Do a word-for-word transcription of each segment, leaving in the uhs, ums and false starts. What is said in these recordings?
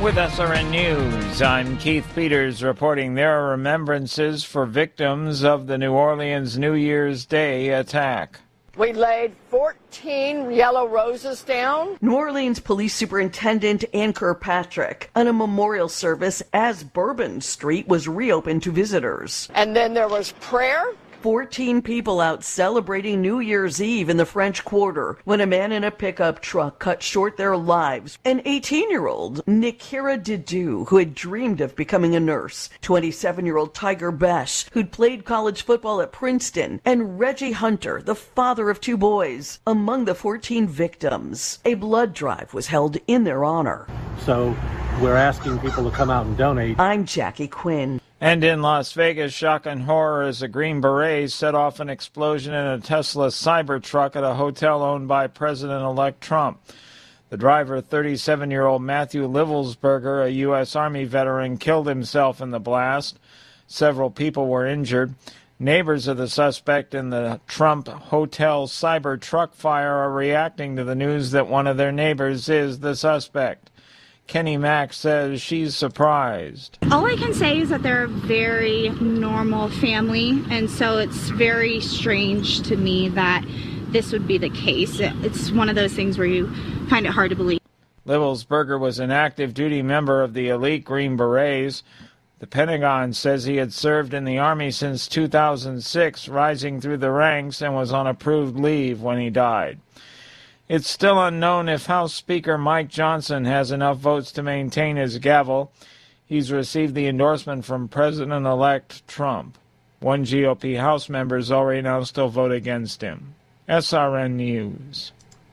With S R N News, I'm Keith Peters reporting there are remembrances for victims of the New Orleans New Year's Day attack. We laid fourteen yellow roses down. New Orleans Police Superintendent Ann Kirkpatrick on a memorial service as Bourbon Street was reopened to visitors. And then there was prayer. fourteen people out celebrating New Year's Eve in the French Quarter when a man in a pickup truck cut short their lives. An eighteen-year-old, Nikira Didu, who had dreamed of becoming a nurse, twenty-seven-year-old Tiger Besh, who'd played college football at Princeton, and Reggie Hunter, the father of two boys, among the fourteen victims. A blood drive was held in their honor. So we're asking people to come out and donate. I'm Jackie Quinn. And in Las Vegas, shock and horror as a Green Beret set off an explosion in a Tesla Cybertruck at a hotel owned by President-elect Trump. The driver, thirty-seven-year-old Matthew Livelsberger, a U S Army veteran, killed himself in the blast. Several people were injured. Neighbors of the suspect in the Trump Hotel Cybertruck fire are reacting to the news that one of their neighbors is the suspect. Kenny Mack says she's surprised. All I can say is that they're a very normal family, and so it's very strange to me that this would be the case. It's one of those things where you find it hard to believe. Livelsberger was an active duty member of the elite Green Berets. The Pentagon says he had served in the Army since two thousand six, rising through the ranks, and was on approved leave when he died. It's still unknown if House Speaker Mike Johnson has enough votes to maintain his gavel. He's received the endorsement from President-elect Trump. One G O P House member has already announced he'll vote against him. S R N News.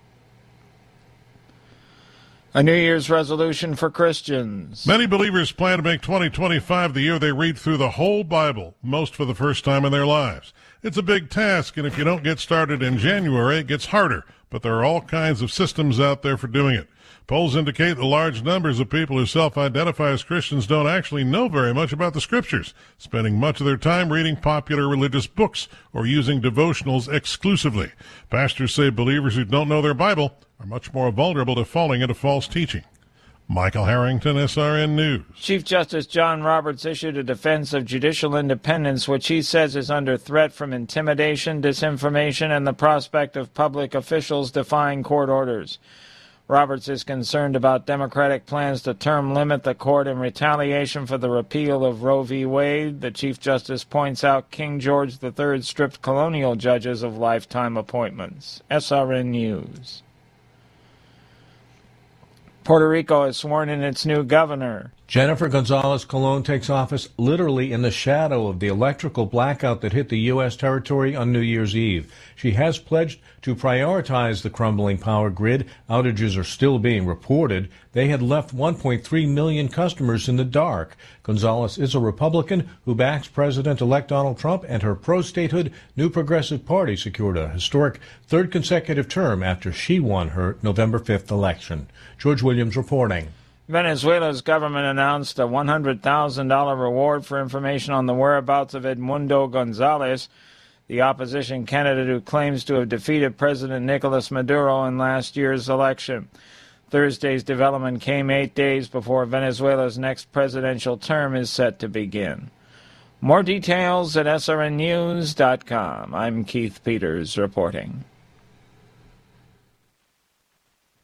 A New Year's resolution for Christians. Many believers plan to make twenty twenty-five the year they read through the whole Bible, most for the first time in their lives. It's a big task, and if you don't get started in January, it gets harder. But there are all kinds of systems out there for doing it. Polls indicate that large numbers of people who self-identify as Christians don't actually know very much about the Scriptures, spending much of their time reading popular religious books or using devotionals exclusively. Pastors say believers who don't know their Bible are much more vulnerable to falling into false teaching. Michael Harrington, S R N News. Chief Justice John Roberts issued a defense of judicial independence, which he says is under threat from intimidation, disinformation, and the prospect of public officials defying court orders. Roberts is concerned about Democratic plans to term limit the court in retaliation for the repeal of Roe v. Wade. The Chief Justice points out King George the Third stripped colonial judges of lifetime appointments. S R N News. Puerto Rico has sworn in its new governor. Jennifer Gonzalez Colon takes office literally in the shadow of the electrical blackout that hit the U S territory on New Year's Eve. She has pledged to prioritize the crumbling power grid. Outages are still being reported. They had left one point three million customers in the dark. Gonzalez is a Republican who backs President-elect Donald Trump, and her pro-statehood New Progressive Party secured a historic third consecutive term after she won her November fifth election. George Williams reporting. Venezuela's government announced a one hundred thousand dollars reward for information on the whereabouts of Edmundo Gonzalez, the opposition candidate who claims to have defeated President Nicolas Maduro in last year's election. Thursday's development came eight days before Venezuela's next presidential term is set to begin. More details at S R N news dot com. I'm Keith Peters reporting.